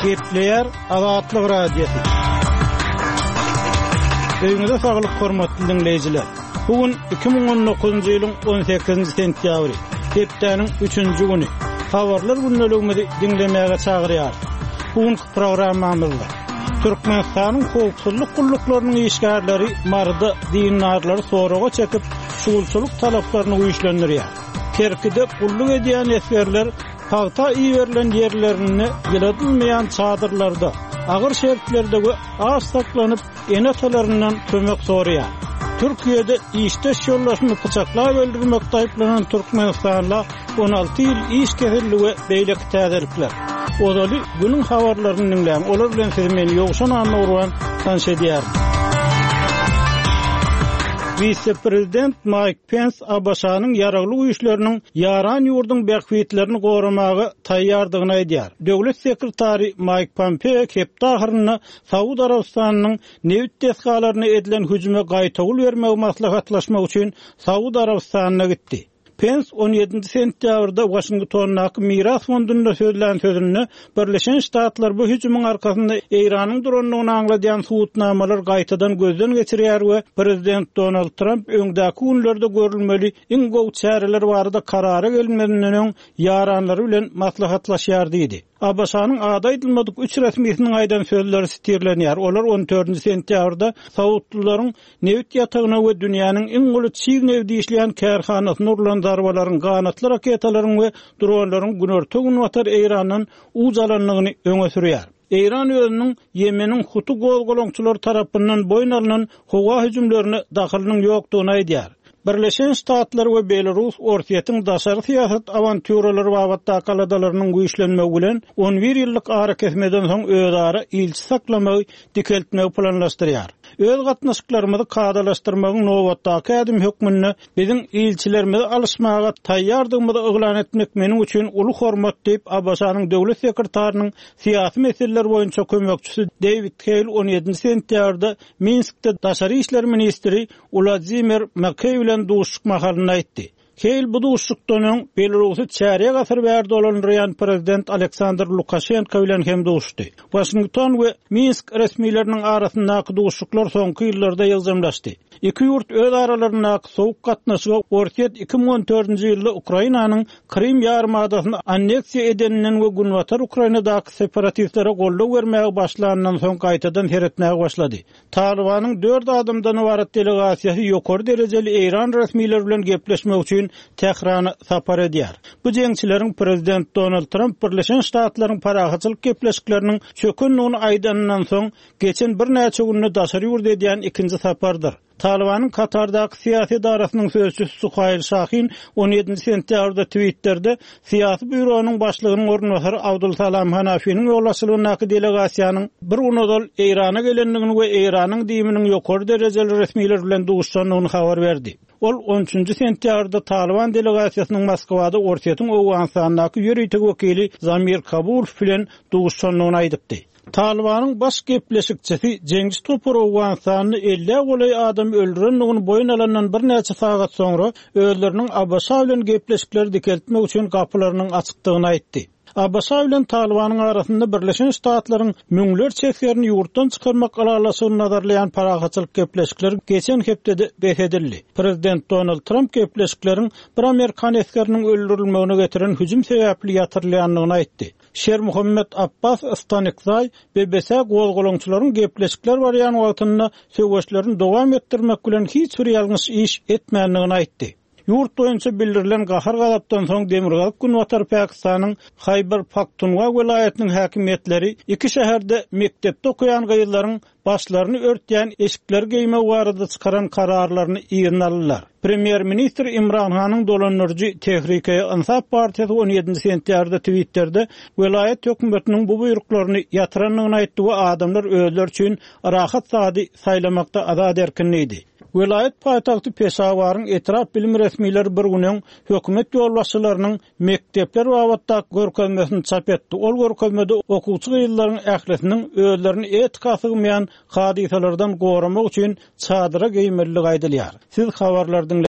Gepleyer Azatlyk Radiosu. Öňüňizde saglyk hormatly dinleýijiler. Bugün 2019-njy ýylyň 18-nji sentýabry, hepdeniň 3-nji güni. Habarlar günneligini dinlemäge çagyrýar. Bugünkü programmamyzda Türkmenistanyň howpsuzlyk gulluklarının işgärleri marda dinarlary soraga çekip şuulçylyk talaplaryny güýçlendirýär. Kerkide gulluk edýän esgerler Pagta iýerilen ýerlerini giledilmeýän çadyrlarda, agyr şertlerdegi az saklanyp enatalaryndan kömek soraýar. Türkiýede işdeş ýollaşmy pyçaklap öldürmekde aýplanan Türkmenistanla 16 ýyl iş kesiligi beýlek täzirlikler. Odaly günüň habarlaryny dinleýän, olar bilen siz meni ýogşan anlawan tanşedýär. Vice-prezident Mike Pence Abaşanyň ýaragly güýçleriniň ýaran ýurdun bähwitlerini goramagy taýýardygyny aýdýar. Döwlet sekretary Mike Pompeo hepde ahyryny Saudi Arabistanyň newit deskalaryna edilen hüjüme gaýtagyl bermegi maslahatlaşmak üçin Saudi Arabistanyna gitdi. Pence 17 sentýabrda Washingtondaky Miras fondunda söýlen sözünde Birleşen Ştatlar bu hüjümyň arkasynda Eýranyň duranlygyny aňladýan suwutnamalar gaýtadan gözden geçirýär we Prezident Donald Trump öňdäki günlerde görülmeli iň gowy çäreler barada karara gelmedinden ýaranlary bilen maslahatlaşýar diýdi. Abaşanyň ada edilmedik 3 resmiýetiniň aýdan sözleri sitirlenýär. Olar 14 sentýabrda Saudlylaryň newit ýatagyna we dünýäniň iň uly çiğ newdi işleýän kärhanasyna urulan darbalaryň, ganatly raketalaryň we dronlaryň günörtügün watar Eýranyň uzalanlygyny öňe sürýär. Eýran özüniň Yemeniň Hutu golgoloňçylary tarapyndan boyun alynan howa hüjümlerini dahylynyň ýokdugyny aýdýar. Birleşen Ştatlar we Belarus ortaýatyň daşary siýasat awantyralary babatda kaladalarynyň güýçlenmegi bilen 11 ýyllyk ara kesmeden soň özara ilçi saklamagy dikeltmegi planlaşdyrýar. Öz gatnaşyklarymyzy kadalaşdyrmagyň nowatdaky ädim hökmüni biziň ilçilerimizi alışmaga taýýardygymyzy oglan etmek meniň üçin uly hormat diýip Abaşanyň döwlet sekretarynyň siýasy meseleler boýunça kömekçisi David Hale 17 sentýabrda Minskde daşary işler ministri Vladimir Makey bilen duşuk mahalyny aýtdy. Hale bu duşukdan Belarusy çäre gasyr bäri dolandyrýan prezident Aleksandr Lukashenko bilen hem duşdy. Washington we Minsk resmiýetleriniň arasyndaky duşuklar soňky ýyllarda ýyldamlaşdy. Iki ýurt öz aralaryndaky sowuk gatnaşygy ortaýat 2014-nji ýylda Ukrainanyň Krim ýarymadasyny anneksiýa edeninden we günwatar Ukrainadaky separatistlere golluk bermäge başlanandan soň gaýtadan heretmäge başlady. Talibanyň 4 adamdan ibaret delegasiýasy ýokary derejeli Eýran resmiýetleri bilen gepleşmek üçin Tehrany sapar edýär. Bu jeňçileriň Prezident Donald Trump Birleşen Ştatlaryň parahaçylyk gepleşikleriniň çökünligini aýdandan soň geçen bir näçe günni daşary ýurda edýän ikinji sapardyr. Talibanyň Katardaky siýasy idarasynyň sözçüsü Suhail Şahin 17 sentýabrda Twitter'de siýasy bürowynyň başlygynyň ornwasary Abdulsalam Hanafiň ýollaşylygynaky delegasiýanyň bir unodal Eýrana gelenligini we Eýranyň diýiminiň ýokary derejeli resmiýetler bilen duşanlygyny habar berdi. Ol 13 sentýabrda Taliban delegasiýasynyň Moskwada ortaýatyň Owganistanyňky ýöreýtek wekili Zamir Kabulov bilen duşanlygyny aýdypdy. Talibanyň baş gepleşikçisi Cengiz Topur Owganistanyny 50 golay adam öldürenligini boyun alandan bir näçe sagat soňra özleriniň Abaşa bilen gepleşikleri dikeltmek üçin gapylarynyň açykdygyny aýtdy. Abaşa bilen Talibanyň arasynda Birleşen Ştatlaryň müňler çekerini ýurtdan çykarmak aralasyn nazarlayan parahaçylyk gepleşikleri geçen hepde besedildi. Prezident Donald Trump gepleşiklerin bir Amerikan eskeriniň öldürilmegine getiren hüjüm sebäpli ýatyrlanýanyny aýtdy. Şer Muhammed Abbas Astanikzay BBC golgoloňçylaryň gepleşikler barýan wagtynda söwüşlerini dowam etdirmek bilen hiç bir ýalňyş iş etmänligini aýtdy. Yurt boýunça bildirilen gahar galapdan soň Demirgalyk Günwatar Pakistanyň Khyber Pakhtunkhwa welaýatynyň häkimetleri iki şäherde mekdepde okuyan gyýylaryň başlaryny örtýän eşikler geyme barada çykaran kararlaryny ýygnaldylar. Premier Minister Imran Hanyň dolanyrjy Tehrike Insaf partiýasy 17 sentýarda Twitter'de welaýat hökümetiniň bu buýruklaryny ýatyranlygyny aýtdy we adamlar özleri üçin rahat sady saýlamakda azad erkinligi. Vilayet paytagty Peşawaryň etraf bilim resmiýetleri bir günden hökümet ýolbaşçylarynyň mektepler wagtda görkezmesini çap etdi. Ol görkezmede okuwçy gyýylaryň ählisiniň özlerini etkasy gymyan hadisalardan goramak üçin çadyra geýmeligi aýdylýar. Siz habarlardan